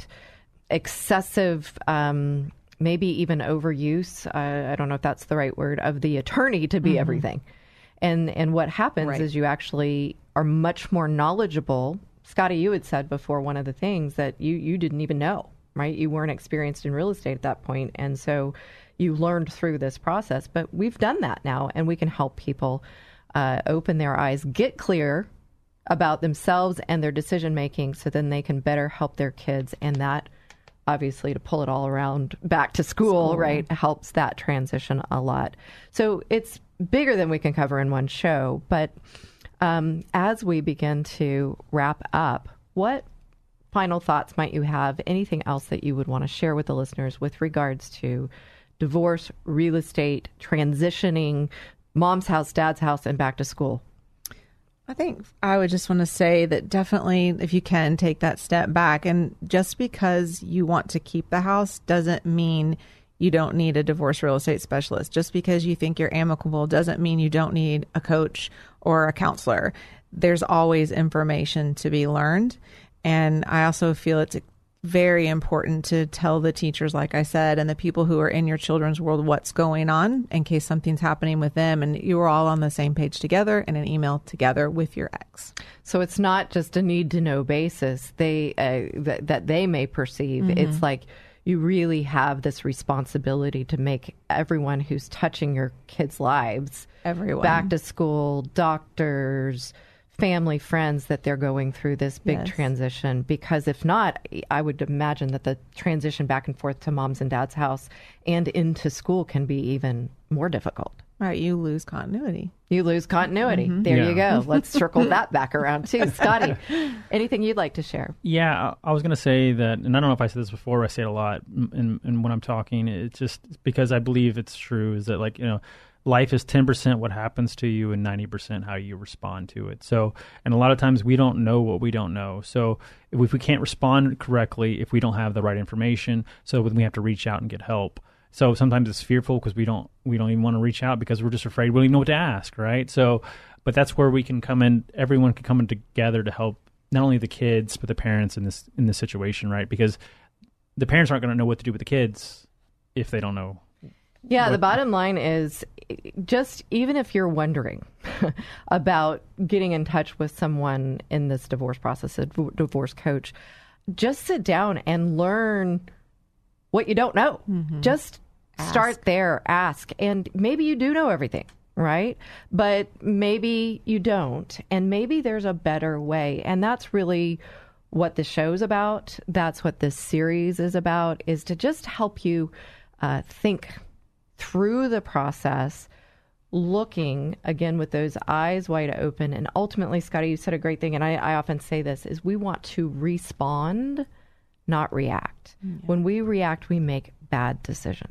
excessive, um, maybe even overuse. Uh, I don't know if that's the right word, of the attorney to be mm-hmm. everything. And and what happens right. is you actually are much more knowledgeable. Scotty, you had said before one of the things that you, you didn't even know, right? You weren't experienced in real estate at that point, and so you learned through this process. But we've done that now, and we can help people uh, open their eyes, get clear about themselves and their decision making, so then they can better help their kids. And that, obviously, to pull it all around back to school, school. right, helps that transition a lot. So it's bigger than we can cover in one show, but Um, as we begin to wrap up, what final thoughts might you have? Anything else that you would want to share with the listeners with regards to divorce, real estate, transitioning, mom's house, dad's house, and back to school? I think I would just want to say that definitely, if you can, take that step back. And just because you want to keep the house doesn't mean you don't need a divorce real estate specialist. Just because you think you're amicable doesn't mean you don't need a coach or a counselor. There's always information to be learned. And I also feel it's very important to tell the teachers, like I said, and the people who are in your children's world what's going on in case something's happening with them. And you are all on the same page together in an email together with your ex. So it's not just a need to know basis they uh, th- that they may perceive. Mm-hmm. It's like, you really have this responsibility to make everyone who's touching your kids' lives, everyone, back to school, doctors, family, friends, that they're going through this big yes. transition. Because if not, I would imagine that the transition back and forth to mom's and dad's house and into school can be even more difficult. Right. You lose continuity. You lose continuity. Mm-hmm. There yeah. you go. Let's circle that back around too. Scotty, anything you'd like to share? Yeah, I was going to say that, and I don't know if I said this before, I say it a lot, and, and when I'm talking, it's just because I believe it's true, is that, like, you know, life is ten percent what happens to you and ninety percent how you respond to it. So, and a lot of times we don't know what we don't know. So if we can't respond correctly, if we don't have the right information, so we have to reach out and get help. So sometimes it's fearful because we don't we don't even want to reach out because we're just afraid we don't even know what to ask, right? So, but that's where we can come in. Everyone can come in together to help not only the kids but the parents in this in this situation, right? Because the parents aren't going to know what to do with the kids if they don't know. Yeah, what, the bottom line is, just even if you're wondering about getting in touch with someone in this divorce process, a divorce coach, just sit down and learn what you don't know. Mm-hmm. Just ask. Start there, ask. And maybe you do know everything, right? But maybe you don't. And maybe there's a better way. And that's really what the show's about. That's what this series is about, is to just help you uh, think through the process, looking, again, with those eyes wide open. And ultimately, Scotty, you said a great thing, and I, I often say this, is we want to respond, not react. Yeah. When we react, we make bad decisions.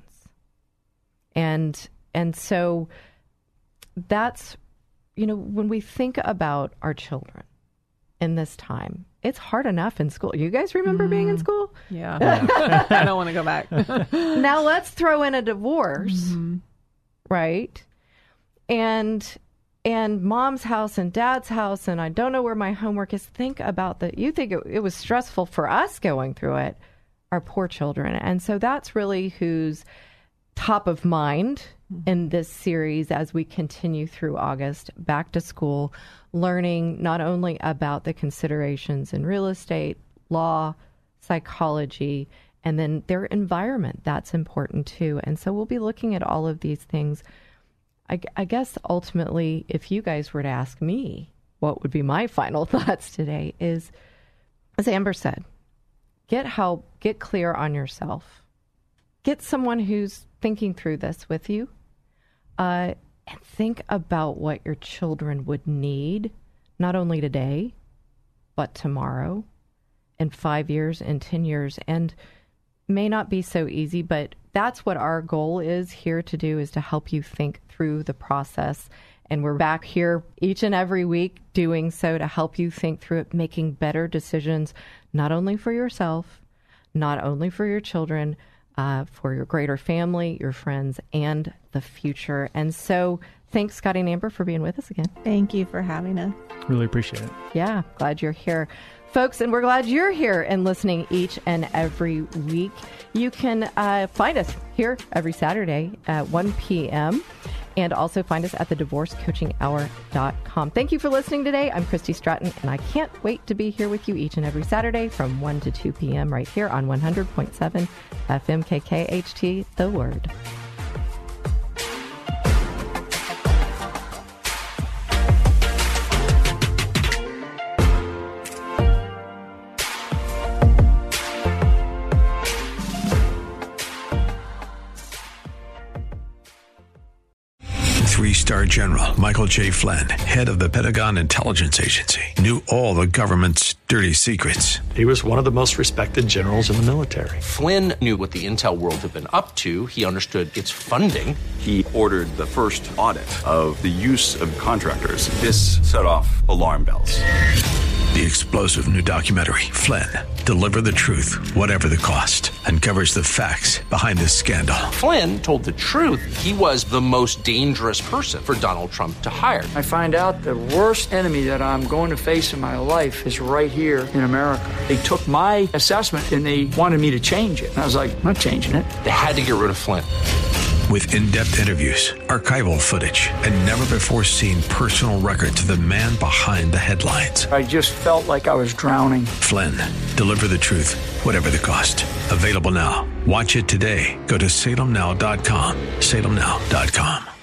And and so that's, you know, when we think about our children in this time, it's hard enough in school. You guys remember mm. being in school? Yeah. yeah. I don't want to go back. Now let's throw in a divorce, mm-hmm. right? And and mom's house and dad's house, and I don't know where my homework is. Think about that. You think it, it was stressful for us going through it, our poor children. And so that's really who's top of mind mm-hmm. in this series as we continue through August, back to school, learning not only about the considerations in real estate, law, psychology, and then their environment. That's important too. And so we'll be looking at all of these things. I, I guess ultimately, if you guys were to ask me what would be my final thoughts today, is, as Amber said, get help, get clear on yourself, get someone who's thinking through this with you, uh, and think about what your children would need, not only today, but tomorrow, in five years, in ten years. And may not be so easy, but that's what our goal is here to do, is to help you think through the process And we're back here each and every week doing so to help you think through it, making better decisions, not only for yourself, not only for your children, uh, for your greater family, your friends, and the future. And so thanks, Scotty and Amber, for being with us again. Thank you for having us. Really appreciate it. Yeah, glad you're here. Folks, and we're glad you're here and listening each and every week. You can uh, find us here every Saturday at one p.m. and also find us at the divorce coaching hour dot com. Thank you for listening today. I'm Christy Stratton, and I can't wait to be here with you each and every Saturday from one to two p.m. right here on one hundred point seven F M K K H T, The Word. Three-star General Michael J. Flynn, head of the Pentagon Intelligence Agency, knew all the government's dirty secrets. He was one of the most respected generals in the military. Flynn knew what the intel world had been up to. He understood its funding. He ordered the first audit of the use of contractors. This set off alarm bells. The explosive new documentary, Flynn, Deliver the Truth, Whatever the Cost, uncovers the facts behind this scandal. Flynn told the truth. He was the most dangerous person for Donald Trump to hire. I find out the worst enemy that I'm going to face in my life is right here in America. They took my assessment and they wanted me to change it. And I was like, I'm not changing it. They had to get rid of Flynn. With in-depth interviews, archival footage, and never-before-seen personal records of the man behind the headlines. I just felt like I was drowning. Flynn, Deliver the Truth, Whatever the Cost. Available now. Watch it today. Go to salem now dot com. salem now dot com.